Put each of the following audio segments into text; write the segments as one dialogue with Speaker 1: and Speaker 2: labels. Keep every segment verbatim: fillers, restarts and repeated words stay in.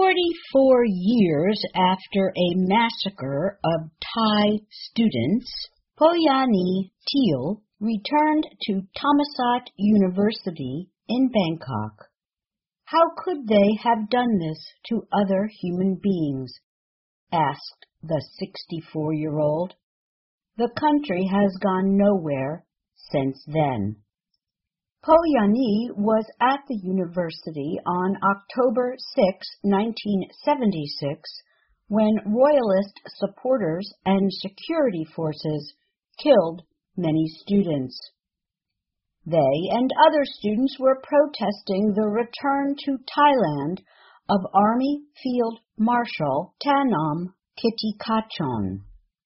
Speaker 1: Forty-four years after a massacre of Thai students, Poyani Teal returned to Thammasat University in Bangkok. How could they have done this to other human beings? Asked the sixty-four-year-old. The country has gone nowhere since then. Poyani was at the university on October sixth, nineteen seventy-six, when royalist supporters and security forces killed many students. They and other students were protesting the return to Thailand of Army Field Marshal Thanom Kittikachorn.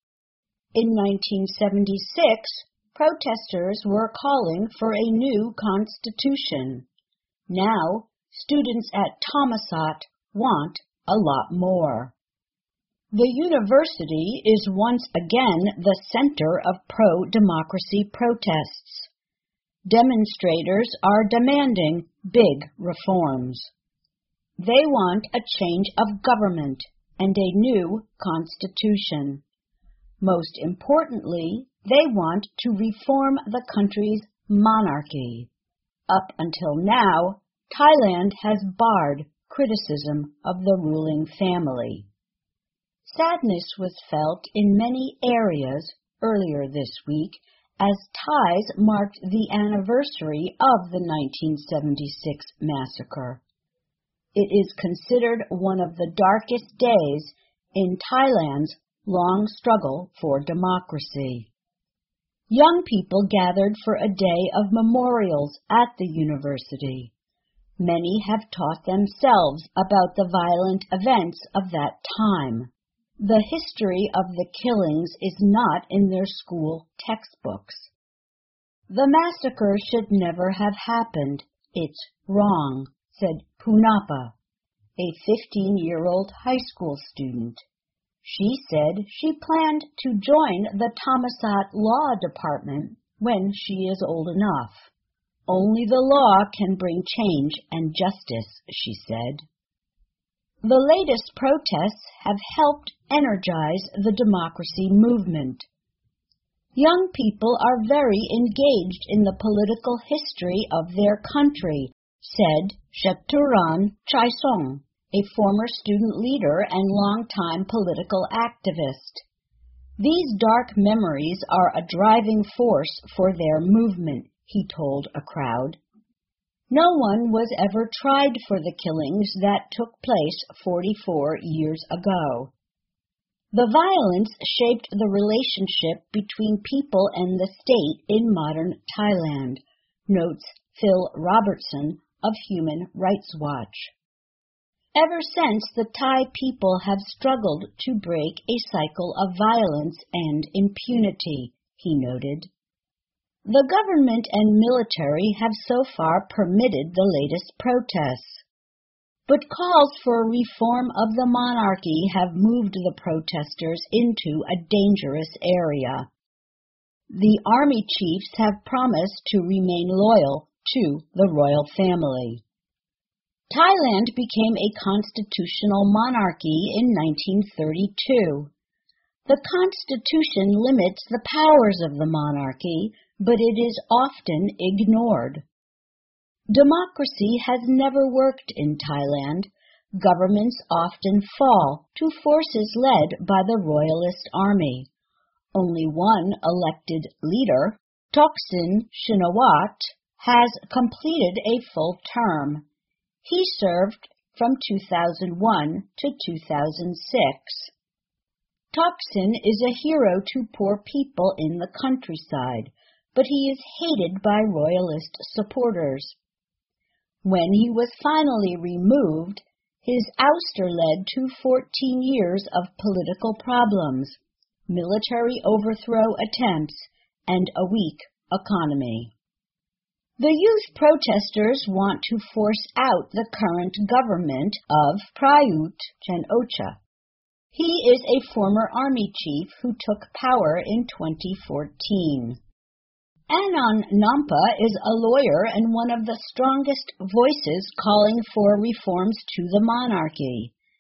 Speaker 1: In nineteen seventy-six, protesters were calling for a new constitution. Now, students at Thammasat want a lot more. The university is once again the center of pro-democracy protests. Demonstrators are demanding big reforms. They want a change of government and a new constitution. Most importantly, they want to reform the country's monarchy. Up until now, Thailand has barred criticism of the ruling family. Sadness was felt in many areas earlier this week as Thais marked the anniversary of the nineteen seventy-six massacre. It is considered one of the darkest days in Thailand's long struggle for democracy. Young people gathered for a day of memorials at the university. Many have taught themselves about the violent events of that time. The history of the killings is not in their school textbooks. The massacre should never have happened. It's wrong, said Punapa, a fifteen-year-old high school student. She said she planned to join the Thammasat Law Department when she is old enough. Only the law can bring change and justice, she said. The latest protests have helped energize the democracy movement. Young people are very engaged in the political history of their country, said Shaturan Chaisong, a former student leader and longtime political activist. These dark memories are a driving force for their movement, he told a crowd. No one was ever tried for the killings that took place forty-four years ago. The violence shaped the relationship between people and the state in modern Thailand, notes Phil Robertson of Human Rights Watch. Ever since, the Thai people have struggled to break a cycle of violence and impunity, he noted. The government and military have so far permitted the latest protests, but calls for reform of the monarchy have moved the protesters into a dangerous area. The army chiefs have promised to remain loyal to the royal family. Thailand became a constitutional monarchy in nineteen thirty-two. The constitution limits the powers of the monarchy, but it is often ignored. Democracy has never worked in Thailand. Governments often fall to forces led by the royalist army. Only one elected leader, Thaksin Shinawatra, has completed a full term. He served from two thousand one to two thousand six. Thaksin is a hero to poor people in the countryside, but he is hated by royalist supporters. When he was finally removed, his ouster led to fourteen years of political problems, military overthrow attempts, and a weak economy. The youth protesters want to force out the current government of Prayut Chan-o-cha. He is a former army chief who took power in twenty fourteen. Anon Nampa is a lawyer and one of the strongest voices calling for reforms to the monarchy.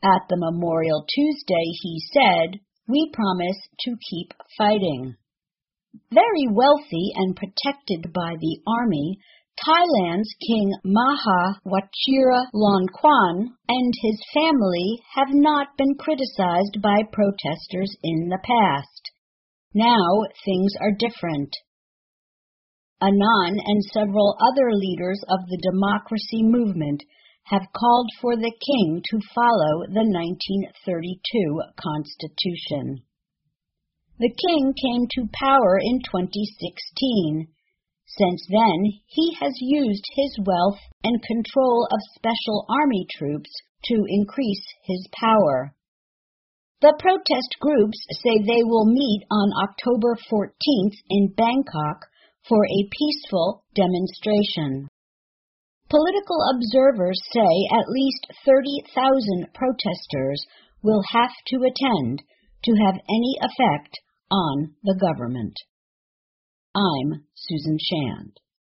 Speaker 1: At the Memorial Tuesday, he said, "We promise to keep fighting." Very wealthy and protected by the army, Thailand's King Maha Vajiralongkorn and his family have not been criticized by protesters in the past. Now things are different. Annan and several other leaders of the democracy movement have called for the king to follow the nineteen thirty-two Constitution. The king came to power in twenty sixteen. Since then, he has used his wealth and control of special army troops to increase his power. The protest groups say they will meet on October fourteenth in Bangkok for a peaceful demonstration. Political observers say at least thirty thousand protesters will have to attend to have any effect on the government. I'm Susan Shand.